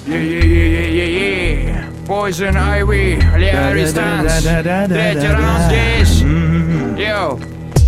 Poison Ivy, Larry Stans, третий раунд здесь. Йоу.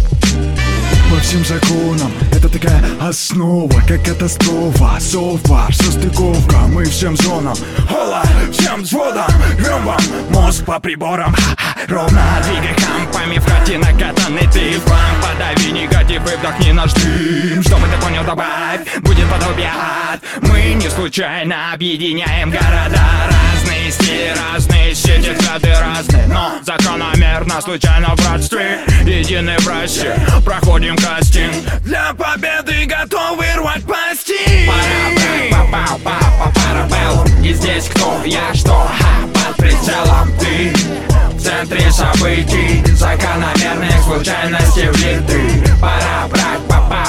По всем законам это такая основа, как катастрофа. Софтвар, состыковка, мы всем зонам. Хола, всем взводам, рвем вам мозг по приборам. Ровно двигай хампами, в хате накатанный ты фланг. Подави негатив и вдохни наш дым. Чтобы ты понял, добавь, будет подобие ад. Мы не случайно объединяем города. Разные стили, разные сети, взгляды разные, но закономерно, случайно в братстве. Единый в рассе, проходим кастинг. Для победы готовы рвать пластин. Пара пара и здесь кто, я что, под прицелом ты. В центре событий, закономерных случайностей влиты. Пора брать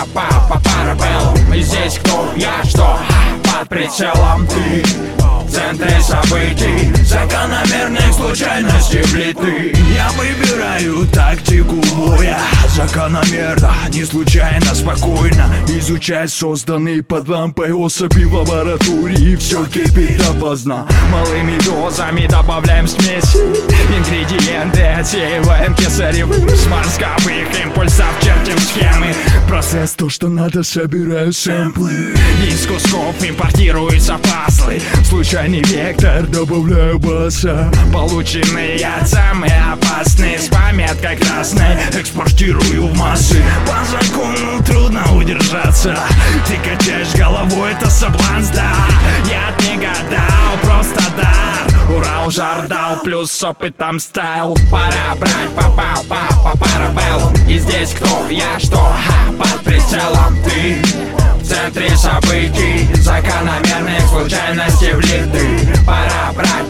пара и здесь кто, я что, под прицелом ты. В центре событий, закономерных случайностей влиты. Я выбираю тактику боя закономерно, не случайно, спокойно. Изучай созданные под лампой особи в лаборатории. Все кипит опоздно. Малыми дозами добавляем смеси. Ингредиенты отсеиваем кесаревым. С мозговых импульсов чертим схемы. Процесс то, что надо, собираю сэмплы. Из кусков импортируются пазлы. Случайный вектор, добавляю баса. Полученные самые опасные, с пометкой красной экспортирую в массы. По закону трудно удержаться. Ты качаешь головой, это соблазн, да. Я не гадал, просто дар. Урал, жар дал, плюс с опытом стайл. Пора брать пара и здесь кто, я что, под прицелом ты. В центре событий, закономерных случайностей влиты. Пора брать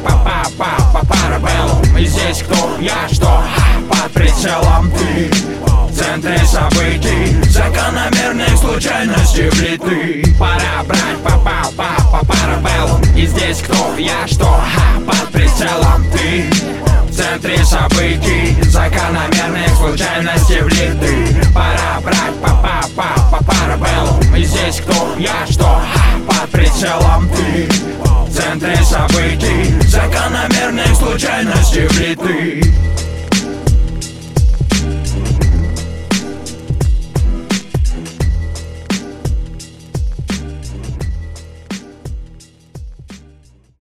пара и здесь кто, я что, под прицелом ты. В центре событий, закономерных случайностей влиты. Пора брать пара и здесь кто, я что, под прицелом ты. В центре событий, закономерных случайностей влиты. Пора брать пара и здесь кто, я что, под прицелом ты. В центре событий, закономерных случайностей влиты.